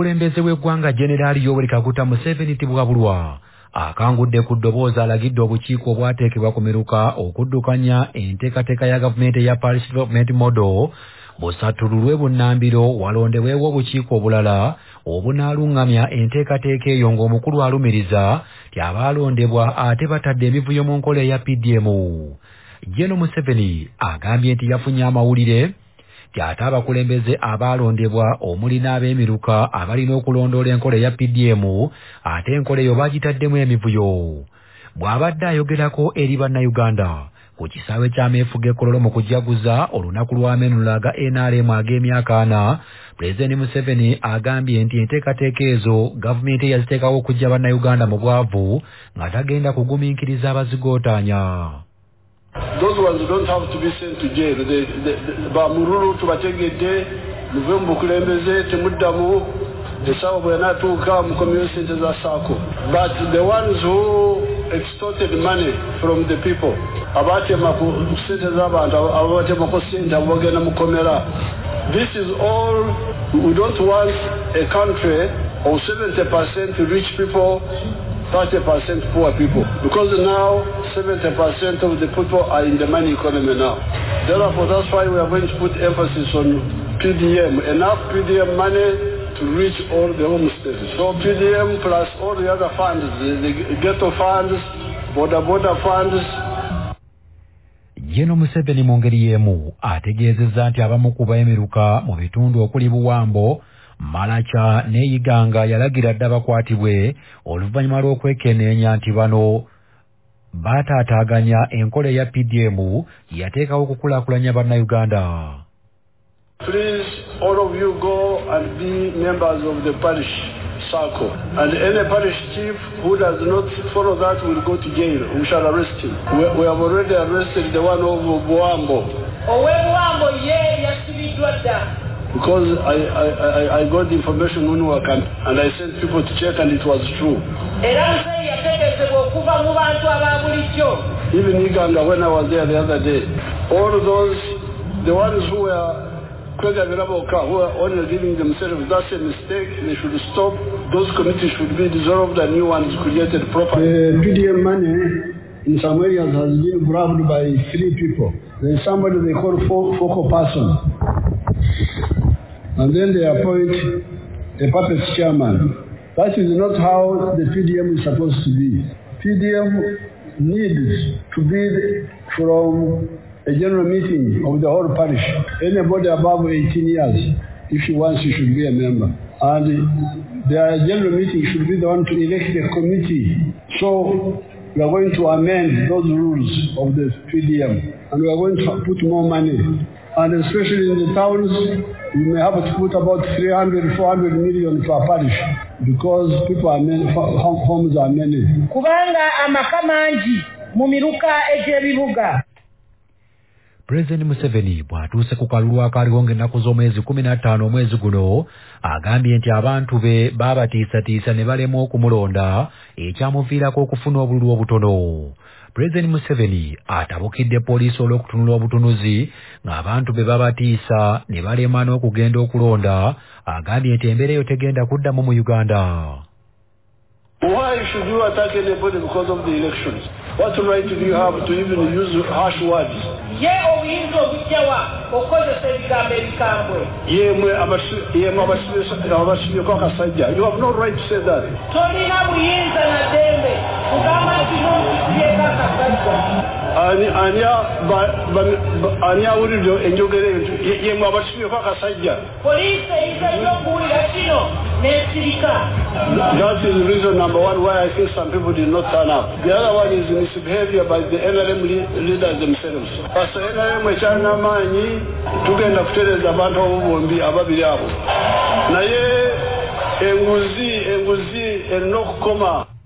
Omukulembeze w'eggwanga General Yoweri Kaguta Museveni tibwabulwa akangudde ku ddoboozi alagidde obukiiko obwateekebwa ku miruka okuddukanya enteekateeka ya gavumenti ya Parish Development Model busatululwe bunnambiro walondebwewo obukiiko obulala obunaalungamya enteekateeka eyo ng'omukulu alumiriza tyabaalondebwa ate batadde emivuyo mu nkola eya PDM. General Museveni agambye nti yafunye amawulire ate abakulembeze abaalondebwa omuli n'ab'emiruka abalina okulondoola enkola eya PDM ate enkola eyo baagitaddemu emivuyo. Bw'abadde ayogerako eri bannayuganda ku kisaawe ky'ameefuga Kololo mu kujaguza olunaku lw'amenula aga NRM ag'emyaka 4, Pulezidenti Museveni agambye nti enteekateeka ezo gavumenti yaziteekawo okujja bannayuganda mu bwavu nga tagenda kugumiikiriza abazigootaanya. Those ones don't have to be sent to jail. Bamururu tubategedde November kulembeze temuddamu esawa bwenatuuka mu community centers za Sako. But the ones who extorted money from the people abatema ku centers z'abantu abatema ku sente abagenda mu komera. This is all. We don't want a country of 70% rich people, 30% poor people, because now 70% of the people are in the money economy now. Therefore, that's why we are going to put emphasis on PDM, enough PDM money to reach all the homesteads. So PDM plus all the other funds, the ghetto funds, border funds. General Museveni mu ngeri y'emu ategeezezza nti abamu ku beemiruka mu bitundu okuli Buwambo, Malacha ne Iganga yalagira dda bakwatibwe oluvannyuma lw'okwekenneenya nti bano baataataaganya enkola ya PDM yateekawo okukulaakulanya bannayuganda. Please, all of you go and be members of the parish circle. And any parish chief who does not follow that will go to jail. We shall arrest him. We have already arrested the one of Buwambo. Because I got the information on work and I sent people to check and it was true. Even Iganga, when I was there the other day, all those, the ones who were who are only giving themselves, that's a mistake. They should stop. Those committees should be dissolved and new ones created properly. The PDM money in some areas has been grabbed by 3 people. There is somebody they call focal person. And then they appoint a puppet chairman. That is not how the PDM is supposed to be. PDM needs to be from a general meeting of the whole parish. Anybody above 18 years, if he wants, he should be a member. And their general meeting should be the one to elect a committee. So we are going to amend those rules of the PDM. And we are going to put more money. And especially in the towns, we may have to put about 300, 400 million per parish because people are many, homes are many. Kubanga amakamanji mumiruka ejebibuga. President Museveni bw'atuuse ku kalulu akaliwo ng'ennaku z'omwezi 15 omwezi guno agambye nti abantu be baabatiisatiisa ne balemwa okumulonda ekyamuviirako okufuna obululu obutono. President Museveni atabukidde poliisi olw'okutunula obutunuzi ng'abantu be babatiisa ne balema n'okugenda okulonda. Agambye nti embeera eyo tegenda kuddamu mu Uganda. Why should you attack anybody because of the elections? What right do you have to even use harsh words? You have no right to say that. That is reason number one why I think some people did not turn up. The other one is misbehavior by the NRM leaders themselves. Pastor NRM echana manyi tugenda kutereza abantu obombi ababiri abo. Naye enguzi enokukoma.